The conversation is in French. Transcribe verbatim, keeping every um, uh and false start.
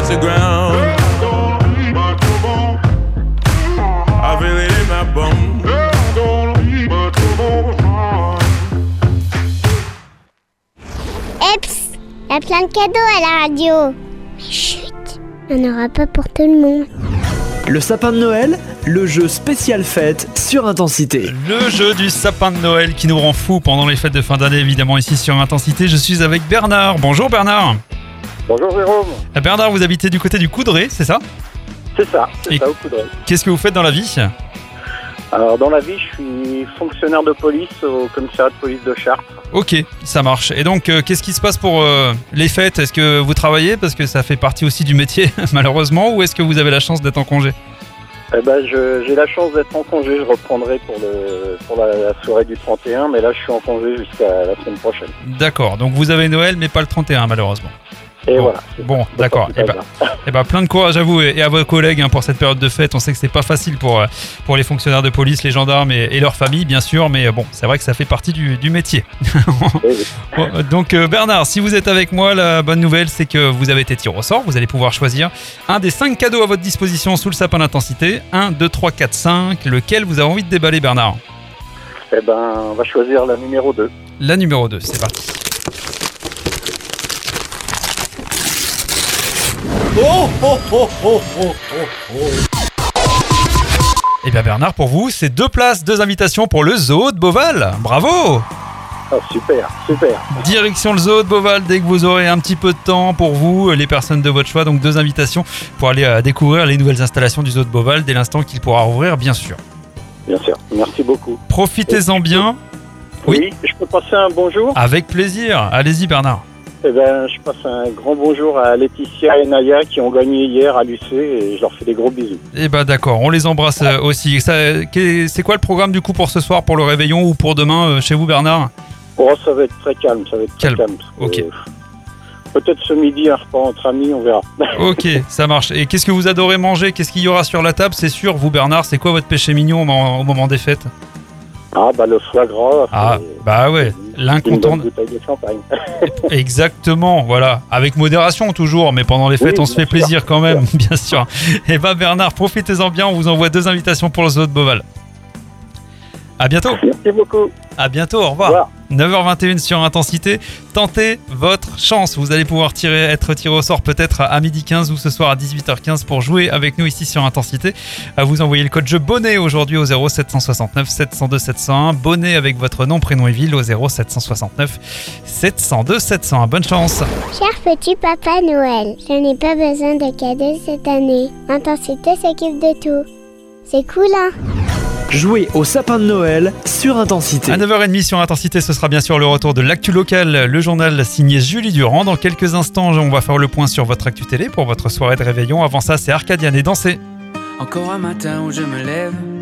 the ground. I feel it in my bones. Eps, il y a plein de cadeaux à la radio. Mais chut, il n'y en aura pas pour tout le monde. Le sapin de Noël, le jeu spécial fête sur Intensité. Le jeu du sapin de Noël qui nous rend fous pendant les fêtes de fin d'année, évidemment ici sur Intensité. Je suis avec Bernard. Bonjour Bernard. Bonjour Jérôme. Bernard, vous habitez du côté du Coudray, c'est ça ? C'est ça, c'est Et ça au Coudray. Qu'est-ce que vous faites dans la vie ? Alors dans la vie, je suis fonctionnaire de police au commissariat de police de Chartres. Ok, ça marche. Et donc, euh, qu'est-ce qui se passe pour euh, les fêtes ? Est-ce que vous travaillez ? Parce que ça fait partie aussi du métier, malheureusement. Ou est-ce que vous avez la chance d'être en congé ? Eh ben, je, j'ai la chance d'être en congé, je reprendrai pour, le, pour la, la soirée du trente et un, mais là je suis en congé jusqu'à la semaine prochaine. D'accord, donc vous avez Noël, mais pas le trente et un, malheureusement. Et bon, voilà. Bon, d'accord. Et bah, et bah, plein de courage à vous et à vos collègues hein, pour cette période de fête. On sait que c'est pas facile pour, pour les fonctionnaires de police, les gendarmes et, et leurs familles, bien sûr, mais bon, c'est vrai que ça fait partie du, du métier. Oui, oui. Bon, donc euh, Bernard, si vous êtes avec moi, la bonne nouvelle, c'est que vous avez été tiré au sort. Vous allez pouvoir choisir un des cinq cadeaux à votre disposition sous le sapin d'Intensité. un, deux, trois, quatre, cinq. Lequel vous avez envie de déballer, Bernard ? Eh ben, on va choisir la numéro deux. La numéro deux, c'est parti. Oh, oh, oh, oh, oh, oh, oh. Eh bien Bernard, pour vous, c'est deux places, deux invitations pour le zoo de Beauval. Bravo ! Ah, super, super. Direction le zoo de Beauval dès que vous aurez un petit peu de temps pour vous, les personnes de votre choix. Donc deux invitations pour aller euh, découvrir les nouvelles installations du zoo de Beauval dès l'instant qu'il pourra rouvrir, bien sûr. Bien sûr, merci beaucoup. Profitez-en bien. Oui, Oui. je peux passer un bonjour ? Avec plaisir. Allez-y Bernard. Eh ben, je passe un grand bonjour à Laetitia et Naya qui ont gagné hier à l'U C et je leur fais des gros bisous. Eh ben d'accord, on les embrasse euh, aussi. Ça, qu'est- c'est quoi le programme du coup pour ce soir, pour le réveillon ou pour demain euh, chez vous Bernard ? Oh, ça va être très calme, ça va être très Calme. calme. parce que, Ok. euh, Peut-être ce midi un repas entre amis, on verra. Ok, ça marche. Et qu'est-ce que vous adorez manger ? Qu'est-ce qu'il y aura sur la table ? C'est sûr, vous Bernard, c'est quoi votre péché mignon au moment, au moment des fêtes ? Ah bah le foie gras, Ah, c'est bah ouais, une bonne l'incontournable. bouteille de champagne. Exactement, voilà. Avec modération toujours, mais pendant les fêtes, Oui, on se bien fait sûr. plaisir quand même, bien sûr. Et bah Bernard, profitez-en bien, on vous envoie deux invitations pour le zoo de Beauval. À bientôt. Merci beaucoup. À bientôt, au Au revoir. revoir. neuf heures vingt et une sur Intensité. Tentez votre chance. Vous allez pouvoir tirer, être tiré au sort peut-être à midi quinze ou ce soir à dix-huit heures quinze pour jouer avec nous ici sur Intensité. À vous envoyer le code jeu bonnet aujourd'hui au zéro sept cent soixante-neuf sept cent deux sept cent un. Bonnet avec votre nom, prénom et ville au zéro sept cent soixante-neuf sept cent deux sept cent un. Bonne chance. Cher petit papa Noël, je n'ai pas besoin de cadeaux cette année. Intensité s'occupe de tout. C'est cool, hein? Jouez au sapin de Noël sur Intensité. À neuf heures trente sur Intensité, ce sera bien sûr le retour de l'actu local, le journal signé Julie Durand. Dans quelques instants, on va faire le point sur votre actu télé pour votre soirée de réveillon. Avant ça, c'est Arcadian et Danser. Encore un matin où je me lève